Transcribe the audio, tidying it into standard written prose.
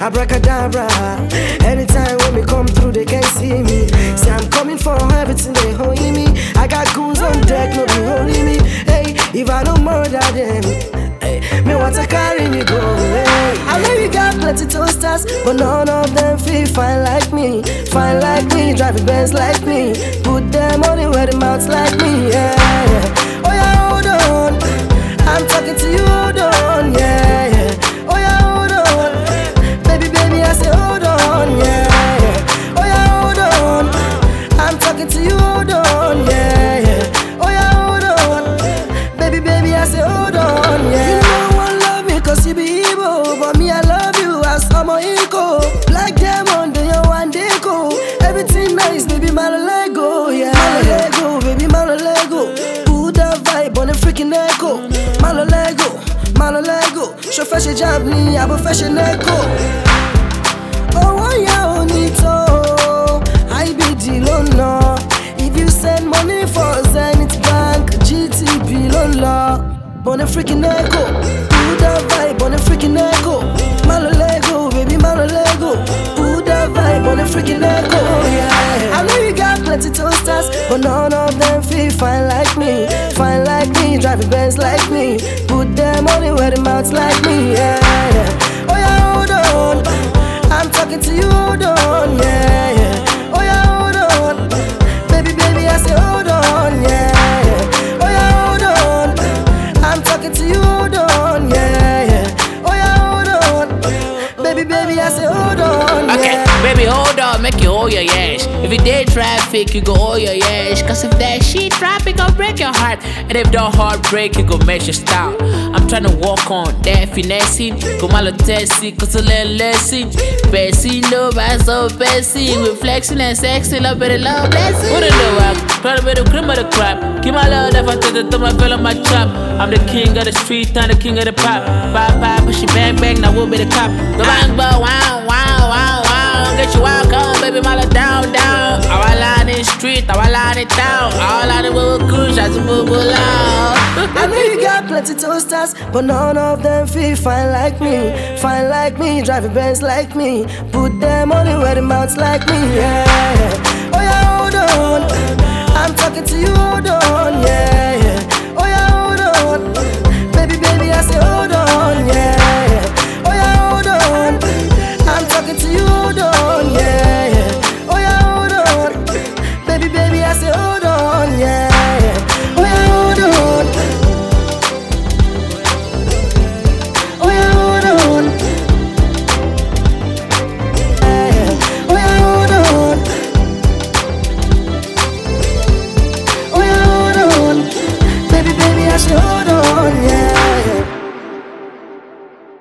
abracadabra. Anytime when me come through, they can't see me. Say I'm coming for everything they holding me. I got goons on deck, no be holding me. Hey, if I don't murder them, hey, me want to carry me go. Hey, I know you got plenty toasters, but none of them feel fine like me. Fine like me, driving Benz like me. Put their money where the mouths like me. Yeah, yeah. Oh yeah, hold on, I'm talking to you. Hold on, yeah, yeah. Oh yeah, hold on, baby, baby, I say hold on, yeah, yeah. Oh yeah, hold on, I'm talking to you. Hold on, yeah, yeah. Oh yeah, hold on, baby, baby, I say hold on, yeah. You know one love me 'cause you be evil, but me I love you as I'm a equal. Black diamond, then you one day go. Everything nice, baby, my Lego, yeah. My Lego, baby, my Lego. Put that vibe on the freaking echo. My Lego, show fashion job me, I'm a fashion echo. Oh, yeah, onito, I be deal no. If you send money for Zenith Bank, GTB lola, on the freaking echo. Put that vibe on the freaking echo. My Lego, baby, my Lego. Put that vibe on the freaking echo, yeah. I know you got plenty toasters, but none of them feel fine like me. Fine like me, driving Benz like me. Put their money where the mouths like me, yeah, yeah. Oh yeah, hold on, I'm talking to you. Hold on, yeah, yeah. Oh yeah, hold on, baby, baby, I say hold on, yeah, yeah. Oh yeah, hold on, I'm talking to you. Hold on, yeah, yeah. Oh yeah, hold on, baby, baby, I say hold on, yeah. Okay, baby, hold on, make you hold your yash. If you did traffic, you go hold your yash. 'Cause if that shit traffic, gon' break your heart. And if the heart break, you gon' make you stop. I'm tryna walk on that finessing. Go malo testy, 'cause a little lesson. Bessie, no, by so Bessie. With flexing and sexy, love better love blessing. What a little walk, try to be the cream of the crop. Give my love, if I take the thumb, I feel on my chop. I'm the king of the street, I'm the king of the pop. Bye bye, push it bang bang, now we'll be the cop. Go bang, wow, wow, wow, wow. Get you out, come, baby, mala down, down. Our line in the street, our line in town. All out of the cruise, I just move loud. I know you got plenty toasters, but none of them feel fine like me. Fine like me, driving Benz like me. Put their money where the mouths like me, yeah, yeah. Oh yeah, hold on,